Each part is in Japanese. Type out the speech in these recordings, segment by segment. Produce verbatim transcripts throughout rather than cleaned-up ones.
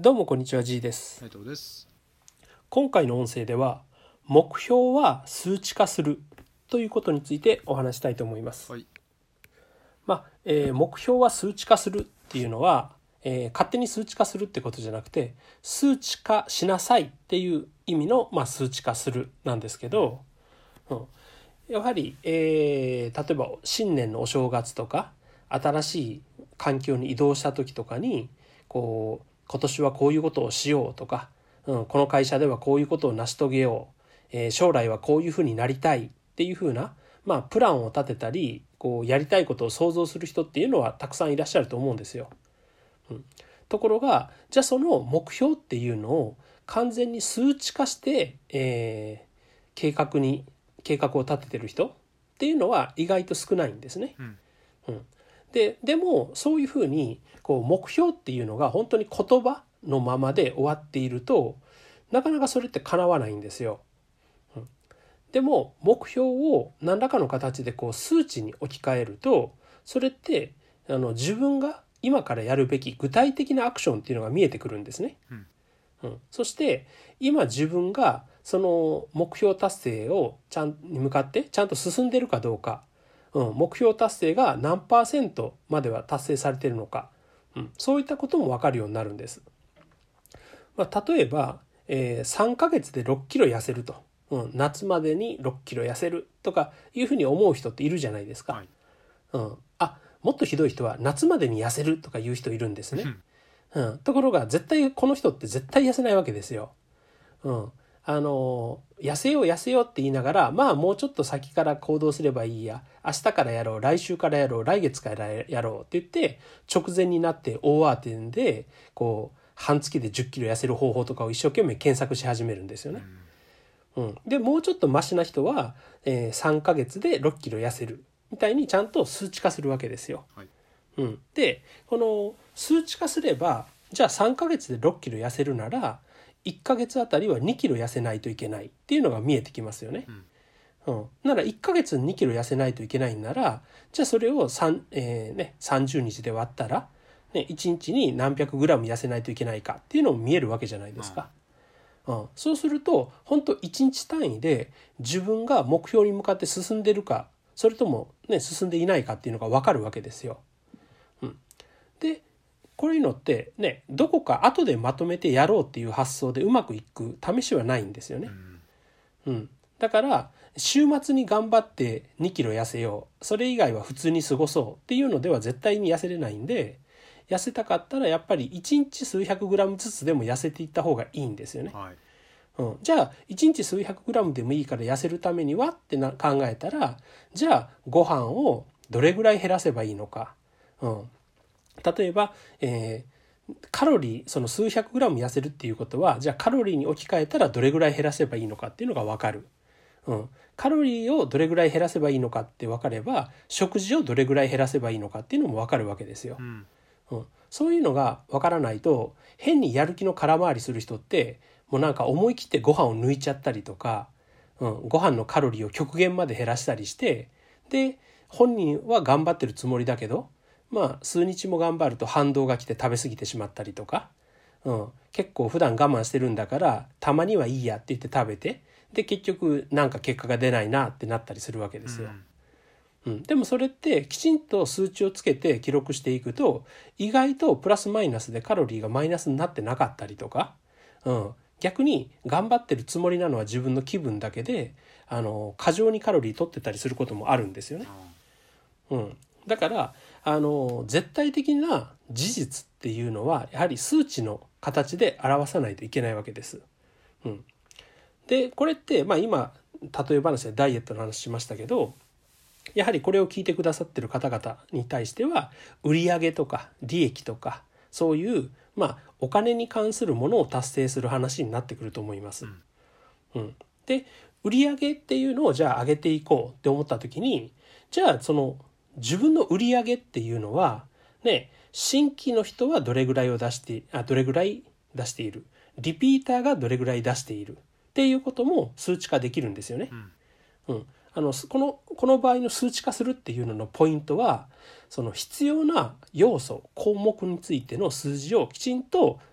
どうもこんにちは、 G です。 斉藤です。 今回の音声では目標は数値化するということについてお話したいと思います。 はい。 まあえー、目標は数値化するっていうのは、えー、勝手に数値化するってことじゃなくて、数値化しなさいっていう意味の、まあ、数値化するなんですけど、うん、やはり、えー、例えば新年のお正月とか新しい環境に移動した時とかにこう今年はこういうことをしようとか、うん、この会社ではこういうことを成し遂げよう、えー、将来はこういうふうになりたいっていうふうな、まあ、プランを立てたりこうやりたいことを想像する人っていうのはたくさんいらっしゃると思うんですよ。うん、ところがじゃあその目標っていうのを完全に数値化して、えー、計画に計画を立ててる人っていうのは意外と少ないんですね。 うんうん、で, でもそういうふうにこう目標っていうのが本当に言葉のままで終わっているとなかなかそれって叶わないんですよ。うん、でも目標を何らかの形でこう数値に置き換えるとそれってあの自分が今からやるべき具体的なアクションっていうのが見えてくるんですね。 うんうん、そして今自分がその目標達成をちゃんに向かってちゃんと進んでいるかどうか、うん、目標達成が何パーセントまでは達成されているのか、うん、そういったことも分かるようになるんです。まあ、例えば、えー、さんかげつでろっキロ痩せると、うん、夏までにろっキロ痩せるとかいうふうに思う人っているじゃないですか。 はい。 うん、あもっとひどい人は夏までに痩せるとかいう人いるんですね。 うんうん、ところが絶対この人って絶対痩せないわけですよ。うん、あの痩せよう痩せようって言いながらまあもうちょっと先から行動すればいいや、明日からやろう、来週からやろう、来月からやろうって言って直前になって大慌てでこう半月でじゅっキロ痩せる方法とかを一生懸命検索し始めるんですよね。うん、でもうちょっとマシな人は、えー、さんかげつでろっキロ痩せるみたいにちゃんと数値化するわけですよ。 はい。 うん、でこの数値化すればじゃあさんかげつでろっキロ痩せるならいっかげつあたりはにキロ痩せないといけないっていうのが見えてきますよね。 うんうん、ならいっかげつににキロ痩せないといけないならじゃあそれをさん、えーね、さんじゅうにちで割ったら、ね、いちにちに何百グラム痩せないといけないかっていうのも見えるわけじゃないですか。うん、そうすると本当いちにち単位で自分が目標に向かって進んでるかそれとも、ね、進んでいないかっていうのが分かるわけですよ。うん、でこういうのってねどこか後でまとめてやろうっていう発想でうまくいく試しはないんですよね。 うんうん、だから週末に頑張ってにキロ痩せよう、それ以外は普通に過ごそうっていうのでは絶対に痩せれないんで、痩せたかったらやっぱりいちにち数百グラムずつでも痩せていった方がいいんですよね。 はい。 うん、じゃあいちにち数百グラムでもいいから痩せるためにはってな考えたらじゃあご飯をどれぐらい減らせばいいのか、うん、例えば、えーカロリーその数百グラム痩せるっていうことはじゃあカロリーに置き換えたらどれぐらい減らせばいいのかっていうのが分かる。うん、カロリーをどれぐらい減らせばいいのかって分かれば食事をどれぐらい減らせばいいのかっていうのも分かるわけですよ。 うんうん、そういうのが分からないと変にやる気の空回りする人ってもうなんか思い切ってご飯を抜いちゃったりとか、うん、ご飯のカロリーを極限まで減らしたりしてで本人は頑張ってるつもりだけどまあ数日も頑張ると反動が来て食べ過ぎてしまったりとか、うん、結構普段我慢してるんだからたまにはいいやって言って食べてで結局なんか結果が出ないなってなったりするわけですよ。うん、でもそれってきちんと数値をつけて記録していくと意外とプラスマイナスでカロリーがマイナスになってなかったりとか、うん、逆に頑張ってるつもりなのは自分の気分だけであの過剰にカロリー取ってたりすることもあるんですよね。うん、だからあの絶対的な事実っていうのはやはり数値の形で表さないといけないわけです。うん、でこれって、まあ、今例え話でダイエットの話しましたけどやはりこれを聞いてくださってる方々に対しては売上とか利益とかそういう、まあ、お金に関するものを達成する話になってくると思います。うん、で売上っていうのをじゃあ上げていこうって思った時にじゃあその自分の売上っていうのはね新規の人はどれぐらいを出してあどれぐらい出しているリピーターがどれぐらい出しているっていうことも数値化できるんですよね。うん、あのこのこの場合の数値化するっていうののポイントはその必要な要素項目についての数字をきちんと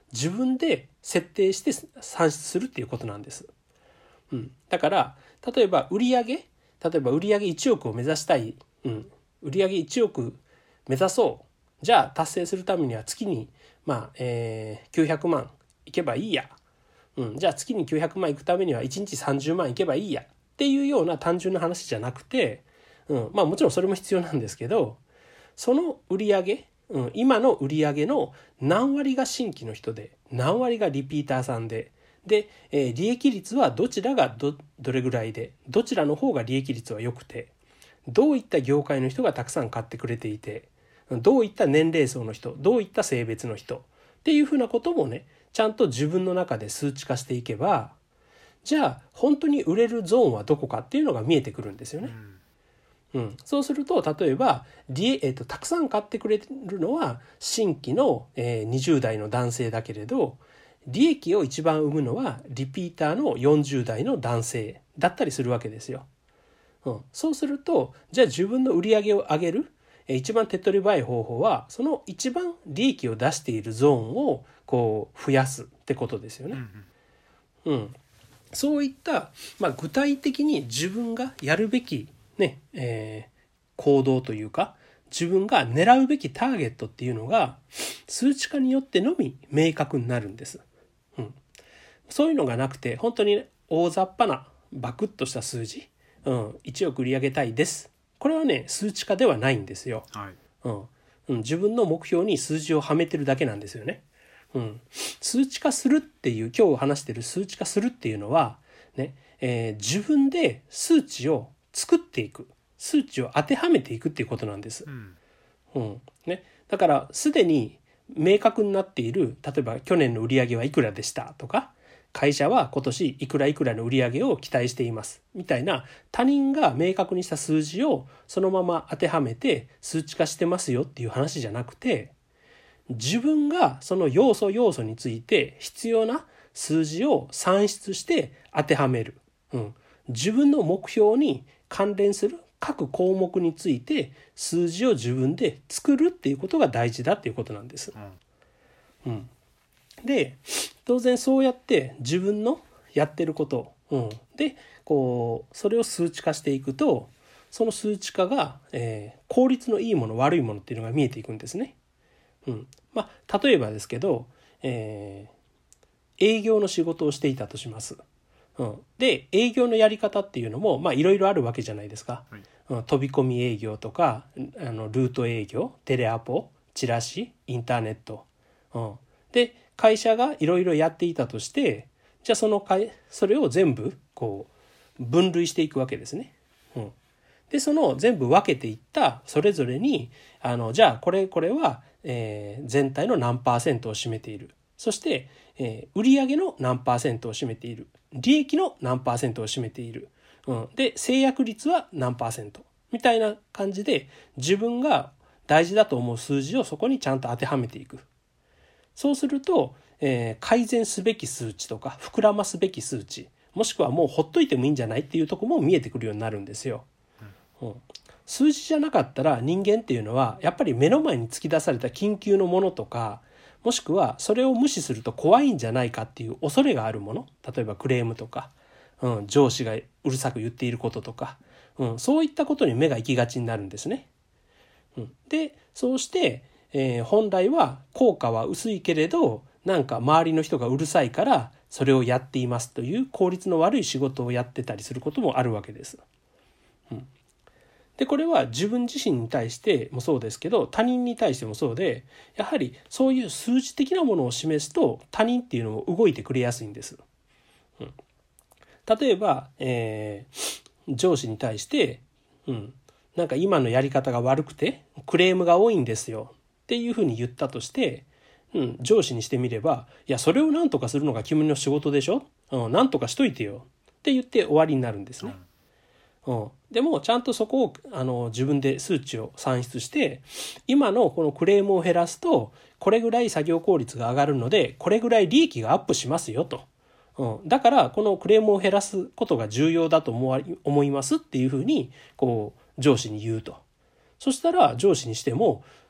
自分で設定して算出するっていうことなんです。うん、だから例えば売上例えば売上いちおくを目指したい、うん、売上いちおく目指そう、じゃあ達成するためには月に、まあえー、きゅうひゃくまんいけばいいや、うん、じゃあ月にきゅうひゃくまんいくためにはいちにちさんじゅうまんいけばいいやっていうような単純な話じゃなくて、うん、まあもちろんそれも必要なんですけど、その売上、うん、今の売上の何割が新規の人で何割がリピーターさんでで、えー、利益率はどちらが ど, どれぐらいで、どちらの方が利益率は良くて、どういった業界の人がたくさん買ってくれていて、どういった年齢層の人、どういった性別の人っていうふうなこともね、ちゃんと自分の中で数値化していけば、じゃあ本当に売れるゾーンはどこかっていうのが見えてくるんですよね。うん、そうすると例えば、えー、とたくさん買ってくれるのは新規の、えー、にじゅう代の男性だけれど、利益を一番生むのはリピーターのよんじゅう代の男性だったりするわけですよ。うん、そうするとじゃあ自分の売り上げを上げる一番手っ取り早い方法は、その一番利益を出しているゾーンをこう増やすってことですよね。うん、うん、そういった、まあ、具体的に自分がやるべき、ねえー、行動というか、自分が狙うべきターゲットっていうのが数値化によってのみ明確になるんです。うん、そういうのがなくて、本当に大雑把なバクッとした数字、うん、いちおく売り上げたいです、これはね数値化ではないんですよ。はい、うんうん、自分の目標に数字をはめてるだけなんですよね。うん、数値化するっていう、今日話してる数値化するっていうのは、ねえー、自分で数値を作っていく、数値を当てはめていくっていうことなんです。うんうんね、だからすでに明確になっている、例えば去年の売り上げはいくらでしたとか、会社は今年いくらいくらの売り上げを期待していますみたいな、他人が明確にした数字をそのまま当てはめて数値化してますよっていう話じゃなくて、自分がその要素要素について必要な数字を算出して当てはめる、うん、自分の目標に関連する各項目について数字を自分で作るっていうことが大事だっていうことなんです。うん、で当然そうやって自分のやってること、うん、でこうそれを数値化していくと、その数値化が、えー、効率のいいもの悪いものっていうのが見えていくんですね。うんまあ、例えばですけど、えー、営業の仕事をしていたとします。うん、で営業のやり方っていうのもいろいろあるわけじゃないですか。はい、うん、飛び込み営業とかあのルート営業、テレアポ、チラシ、インターネット、うん、で会社がいろいろやっていたとして、じゃあその会それを全部こう分類していくわけですね。うん、でその全部分けていったそれぞれにあのじゃあこれこれは、えー、全体の何パーセントを占めている、そして、えー、売上の何パーセントを占めている、利益の何パーセントを占めている、うん、で制約率は何パーセントみたいな感じで、自分が大事だと思う数字をそこにちゃんと当てはめていく。そうすると、えー、改善すべき数値とか膨らますべき数値、もしくはもうほっといてもいいんじゃないっていうところも見えてくるようになるんですよ。うん、数字じゃなかったら人間っていうのはやっぱり目の前に突き出された緊急のものとか、もしくはそれを無視すると怖いんじゃないかっていう恐れがあるもの、例えばクレームとか、うん、上司がうるさく言っていることとか、うん、そういったことに目が行きがちになるんですね。うん、でそうして、えー、本来は効果は薄いけれど、なんか周りの人がうるさいからそれをやっていますという効率の悪い仕事をやってたりすることもあるわけです。うん、でこれは自分自身に対してもそうですけど、他人に対してもそうで、やはりそういう数字的なものを示すと他人っていうのも動いてくれやすいんです。うん、例えば、えー、上司に対して、うん、なんか今のやり方が悪くてクレームが多いんですよっていうふうに言ったとして、うん、上司にしてみれば、いやそれを何とかするのが君の仕事でしょ、うん、何とかしといてよって言って終わりになるんですね。うん、でもちゃんとそこをあの自分で数値を算出して、今のこのクレームを減らすとこれぐらい作業効率が上がるので、これぐらい利益がアップしますよと、うん、だからこのクレームを減らすことが重要だと思わ思いますっていうふうにこう上司に言うと。そしたら上司にしても、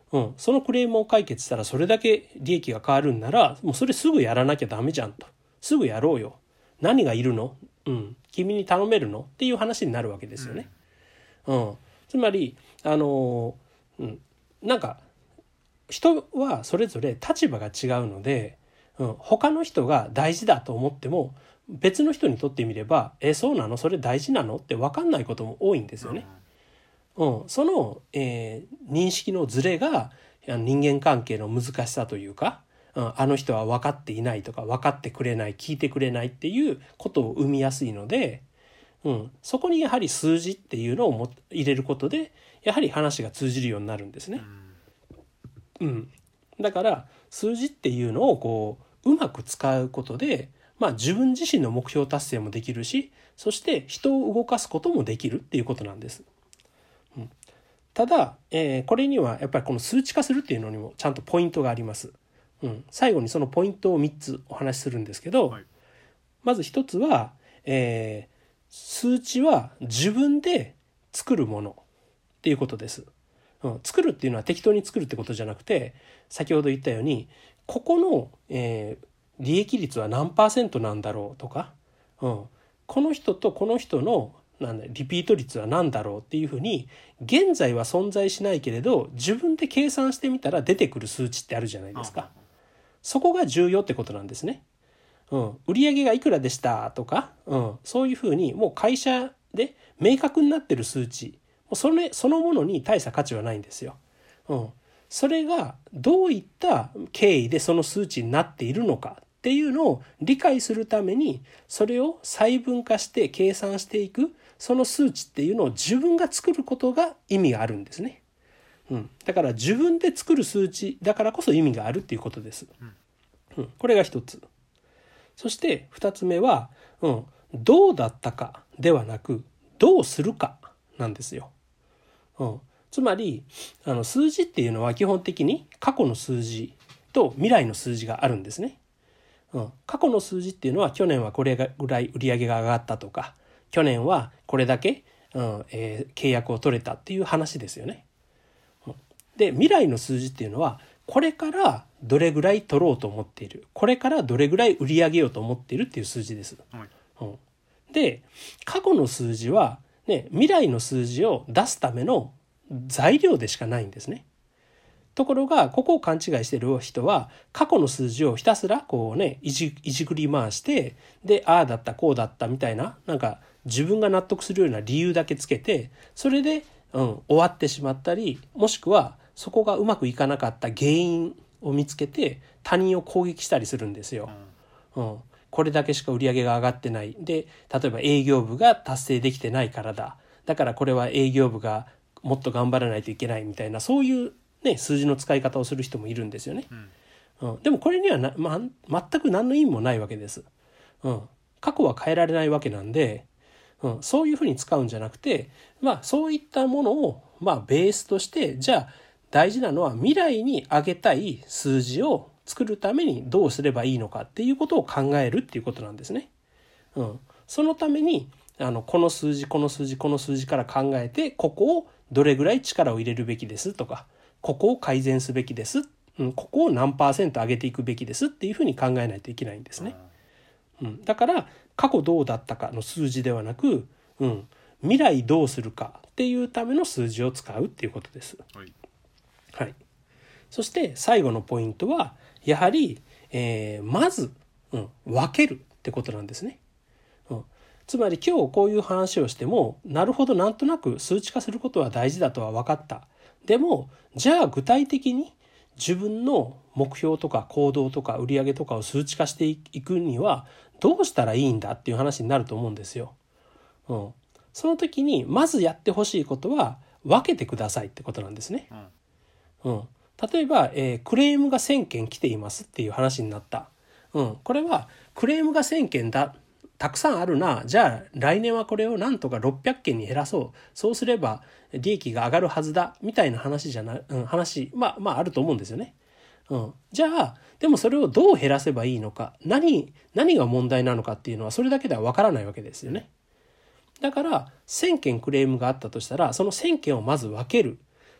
うん、そのクレームを解決したらそれだけ利益が変わるんなら、もうそれすぐやらなきゃダメじゃんと。すぐやろうよ。何がいるの？うん、君に頼めるの？っていう話になるわけですよね。うん、つまりあの、うん、なんか人はそれぞれ立場が違うので、うん、他の人が大事だと思っても別の人にとってみれば、えそうなの？それ大事なの？って分かんないことも多いんですよね。うん、その、えー、認識のズレが人間関係の難しさというか、うん、あの人は分かっていないとか分かってくれない、聞いてくれないっていうことを生みやすいので、うん、そこにやはり数字っていうのをも入れることでやはり話が通じるようになるんですね。うん、だから数字っていうのをこううまく使うことで、まあ、自分自身の目標達成もできるし、そして人を動かすこともできるっていうことなんです。うん、ただ、えー、これにはやっぱりこの数値化するっていうのにもちゃんとポイントがあります。うん、最後にそのポイントをみっつお話しするんですけど、はい、まずひとつは、えー、数値は自分で作るものっていうことです。うん、作るっていうのは適当に作るってことじゃなくて、先ほど言ったようにここの、えー、利益率は何パーセントなんだろうとか、うん、この人とこの人のなんだリピート率は何だろうっていうふうに現在は存在しないけれど自分で計算してみたら出てくる数値ってあるじゃないですか。そこが重要ってことなんですね。うん、売上がいくらでしたとか、うん、そういうふうにもう会社で明確になってる数値、それそのものに大した価値はないんですよ。うん、それがどういった経緯でその数値になっているのかっていうのを理解するために、それを細分化して計算していく、その数値っていうのを自分が作ることが意味があるんですね。うん、だから自分で作る数値だからこそ意味があるっていうことです。うん、これが一つ。そして二つ目は、うん、どうだったかではなくどうするかなんですよ。うん、つまりあの数字っていうのは基本的に過去の数字と未来の数字があるんですね。うん、過去の数字っていうのは去年はこれぐらい売り上げが上がったとか、去年はこれだけ、うんえー、契約を取れたっていう話ですよね。うん、で未来の数字っていうのはこれからどれぐらい取ろうと思っている、これからどれぐらい売り上げようと思っているっていう数字です。はいうん、で過去の数字は、ね、未来の数字を出すための材料でしかないんですね。ところがここを勘違いしている人は過去の数字をひたすらこうねいじ、いじくり回して、でああだったこうだったみたいな、なんか自分が納得するような理由だけつけて、それで、うん、終わってしまったり、もしくはそこがうまくいかなかった原因を見つけて他人を攻撃したりするんですよ。うん、これだけしか売り上げが上がってない。で、例えば営業部が達成できてないからだ。だからこれは営業部がもっと頑張らないといけないみたいな、そういう、ね、数字の使い方をする人もいるんですよね。うんうん、でもこれにはな、ま、全く何の意味もないわけです。うん、過去は変えられないわけなんで、うん、そういうふうに使うんじゃなくて、まあそういったものを、まあ、ベースとして、じゃあ大事なのは未来に上げたい数字を作るためにどうすればいいのかっていうことを考えるっていうことなんですね。うん、そのためにあのこの数字この数字この数字から考えて、ここをどれぐらい力を入れるべきですとか、ここを改善すべきです、うん、ここを何パーセント上げていくべきですっていうふうに考えないといけないんですね。うん、だから過去どうだったかの数字ではなく、うん、未来どうするかっていうための数字を使うっていうことです。はいはい、そして最後のポイントはやはり、えー、まず、うん、分けるってことなんですね。うん、つまり今日こういう話をしても、なるほどなんとなく数値化することは大事だとは分かった。でもじゃあ具体的に自分の目標とか行動とか売上とかを数値化していくにはどうしたらいいんだっていう話になると思うんですよ。うん、その時にまずやってほしいことは分けてくださいってことなんですね。うん、例えば、えー、クレームがせんけん来ていますっていう話になった。うん、これはクレームがせんけんだ、たくさんあるな、じゃあ来年はこれをなんとかろっぴゃっけんに減らそう、そうすれば利益が上がるはずだみたいな話じゃない、うん、話まあまああると思うんですよね。うん、じゃあでもそれをどう減らせばいいのか、何何が問題なのかっていうのはそれだけではわからないわけですよね。だからせんけんクレームがあったとしたら、そのせんけんをまず分ける。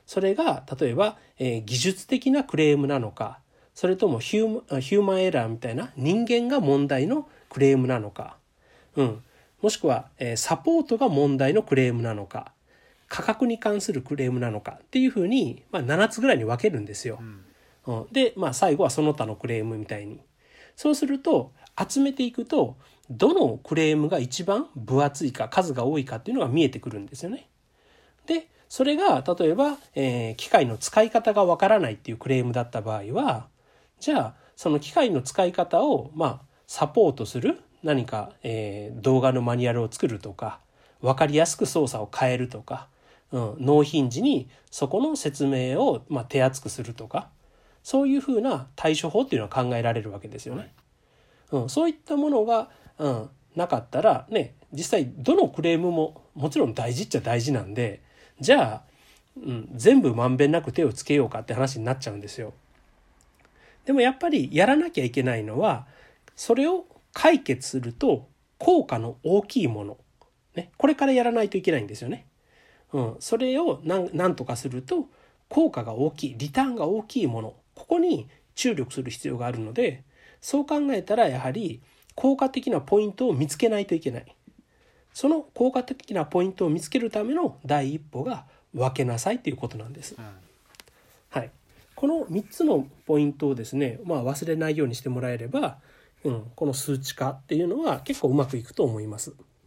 それが例えば、えー技術的なクレームなのか、それともヒューマ、ヒューマンエラーみたいな人間が問題のクレームなのか、うん、もしくは、えーサポートが問題のクレームなのか、価格に関するクレームなのかっていうふうに、まあ、ななつぐらいに分けるんですよ。うん、で、まあ、最後はその他のクレームみたいに。そうすると集めていくと、どのクレームが一番分厚いか数が多いかっていうのが見えてくるんですよね。でそれが例えば、えー、機械の使い方がわからないっていうクレームだった場合は、じゃあその機械の使い方をまあサポートする何か、えー、動画のマニュアルを作るとか、分かりやすく操作を変えるとか、うん、納品時にそこの説明を、まあ、手厚くするとか、そういうふうな対処法っていうのは考えられるわけですよね。うん、そういったものが、うん、なかったらね、実際どのクレームももちろん大事っちゃ大事なんで、じゃあ、うん、全部まんべんなく手をつけようかって話になっちゃうんですよ。でもやっぱりやらなきゃいけないのは、それを解決すると効果の大きいもの、ね、これからやらないといけないんですよね。うん、それをなんなんとかすると効果が大きい、リターンが大きいもの、ここに注力する必要があるので、そう考えたらやはり効果的なポイントを見つけないといけない。その効果的なポイントを見つけるための第一歩が分けなさいということなんです。うん、はい、このみっつのポイントをですね、まあ、忘れないようにしてもらえれば、うん、この数値化っていうのは結構うまくいくと思います。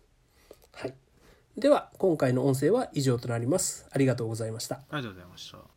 はい、では今回の音声は以上となります。ありがとうございました。 ありがとうございました。